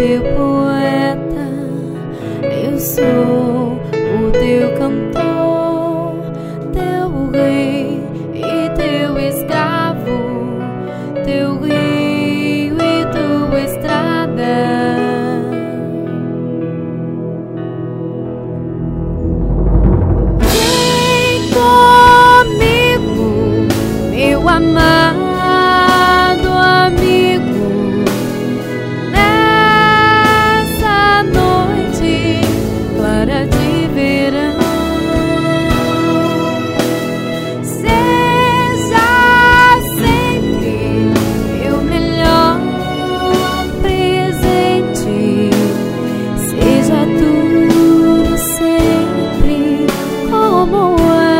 teu poeta, eu sou o teu cantor, teu rei e teu escravo, teu rio e tua estrada. Vem comigo, meu amado amigo, nessa noite clara de verão. Seja sempre meu melhor presente, seja tudo sempre como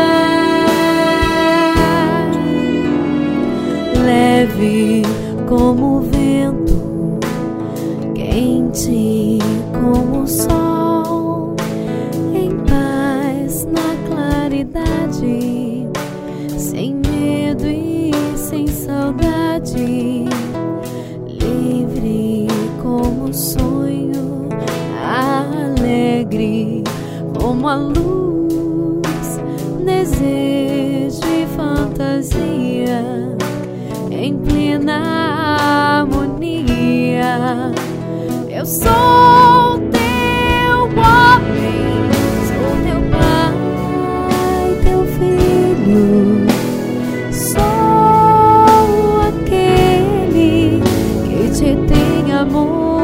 é, leve como o vento, quente como o sol, em paz na claridade, sem medo e sem saudade, livre como o sonho, alegre como a luz, desejo e fantasia, em plena harmonia. Eu sou teu homem, sou teu pai, teu filho, sou aquele que te tem amor.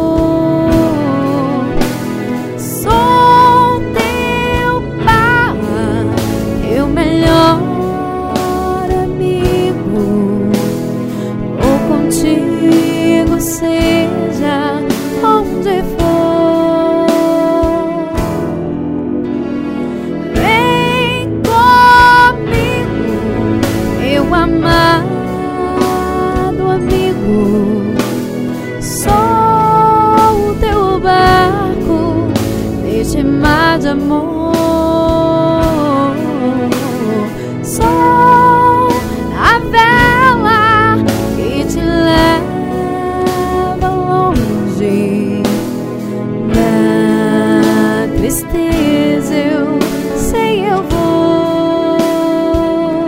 Sou teu pai, teu melhor amigo, vou contigo seja onde for. Vem comigo, meu amado amigo, sou o teu barco neste mar de amor. Sou a vela que te leva longe da tristeza, eu sei eu vou.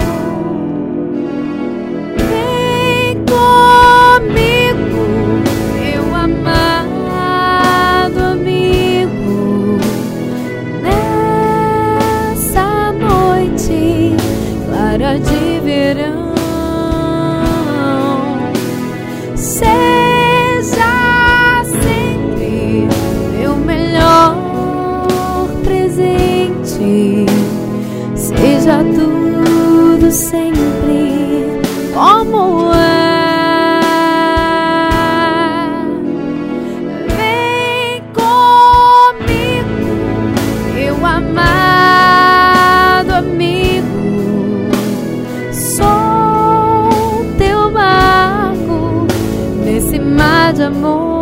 Vem comigo, meu amado amigo, nessa noite clara de verão. Seja sempre meu melhor presente, seja tudo sempre como é. Vem comigo, meu amado amigo, sou teu barco nesse mar de amor.